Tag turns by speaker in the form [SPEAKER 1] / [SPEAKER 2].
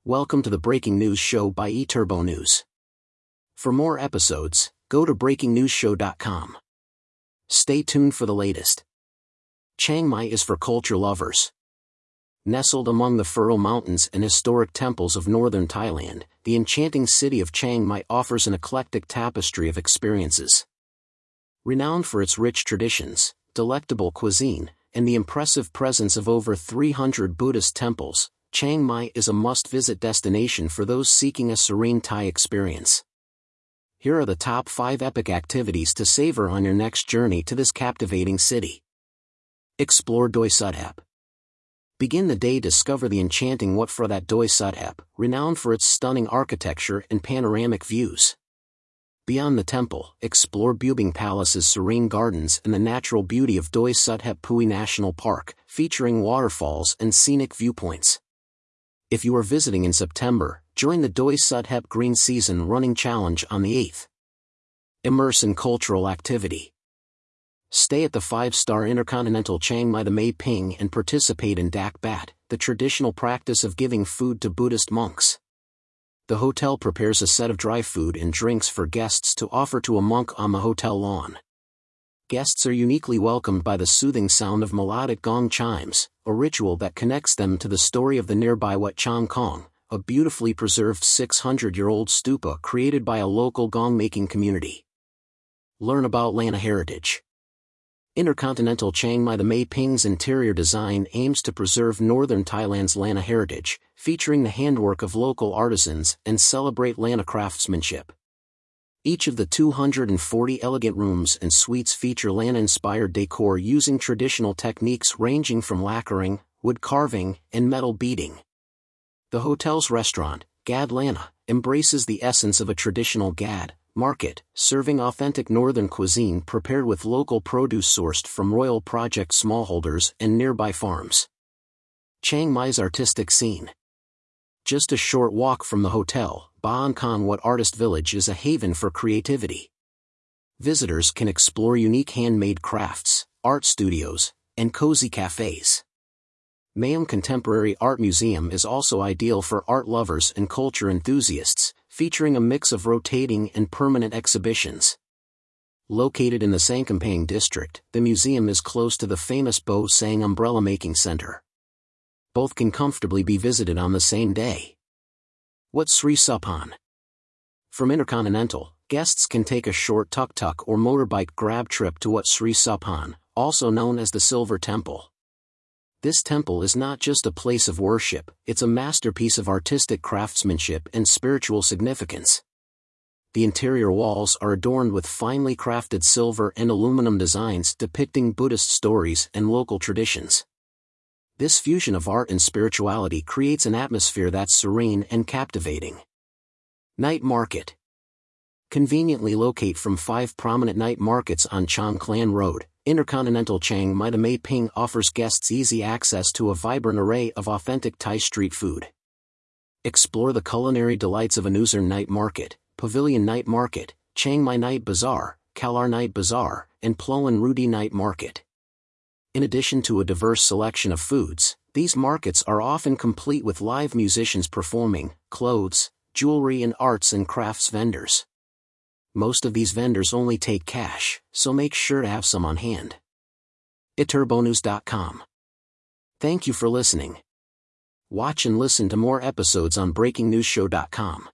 [SPEAKER 1] Welcome to the Breaking News Show by eTurbo News. For more episodes, go to breakingnewsshow.com. Stay tuned for the latest. Chiang Mai is for culture lovers. Nestled among the Paro Mountains and historic temples of northern Thailand, the enchanting city of Chiang Mai offers an eclectic tapestry of experiences. Renowned for its rich traditions, delectable cuisine, and the impressive presence of over 300 Buddhist temples, Chiang Mai is a must-visit destination for those seeking a serene Thai experience. Here are the top 5 epic activities to savor on your next journey to this captivating city. Explore Doi Suthep. Begin the day. Discover the enchanting Wat Phra That Doi Suthep, renowned for its stunning architecture and panoramic views. Beyond the temple, explore Bubing Palace's serene gardens and the natural beauty of Doi Suthep Pui National Park, featuring waterfalls and scenic viewpoints. If you are visiting in September, join the Doi Suthep Green Season Running Challenge on the 8th. Immerse in cultural activity. Stay at the 5-star Intercontinental Chiang Mai the Mae Ping and participate in Dak Bat, the traditional practice of giving food to Buddhist monks. The hotel prepares a set of dry food and drinks for guests to offer to a monk on the hotel lawn. Guests are uniquely welcomed by the soothing sound of melodic gong chimes, a ritual that connects them to the story of the nearby Wat Chang Kong, a beautifully preserved 600-year-old stupa created by a local gong-making community. Learn about Lanna heritage. Intercontinental Chiang Mai the Mae Ping's interior design aims to preserve northern Thailand's Lanna heritage, featuring the handwork of local artisans and celebrate Lanna craftsmanship. Each of the 240 elegant rooms and suites feature Lanna-inspired decor using traditional techniques ranging from lacquering, wood carving, and metal beading. The hotel's restaurant, Gad Lanna, embraces the essence of a traditional Gad market, serving authentic northern cuisine prepared with local produce sourced from Royal Project smallholders and nearby farms. Chiang Mai's artistic scene. Just a short walk from the hotel, Ba An Khon Wat Artist Village is a haven for creativity. Visitors can explore unique handmade crafts, art studios, and cozy cafes. Mayam Contemporary Art Museum is also ideal for art lovers and culture enthusiasts, featuring a mix of rotating and permanent exhibitions. Located in the Sangkamphaeng district, the museum is close to the famous Bo Sang Umbrella Making Center. Both can comfortably be visited on the same day. Wat Sri Suphan. From Intercontinental, guests can take a short tuk-tuk or motorbike grab trip to Wat Sri Suphan, also known as the Silver Temple. This temple is not just a place of worship, it's a masterpiece of artistic craftsmanship and spiritual significance. The interior walls are adorned with finely crafted silver and aluminum designs depicting Buddhist stories and local traditions. This fusion of art and spirituality creates an atmosphere that's serene and captivating. Night Market. Conveniently locate from 5 prominent night markets on Chong Klan Road, Intercontinental Chiang Mai the Mae Ping offers guests easy access to a vibrant array of authentic Thai street food. Explore the culinary delights of Anusern Night Market, Pavilion Night Market, Chiang Mai Night Bazaar, Kalar Night Bazaar, and Ploan Rudi Night Market. In addition to a diverse selection of foods, these markets are often complete with live musicians performing, clothes, jewelry and arts and crafts vendors. Most of these vendors only take cash, so make sure to have some on hand. eTurboNews.com. Thank you for listening. Watch and listen to more episodes on BreakingNewsShow.com.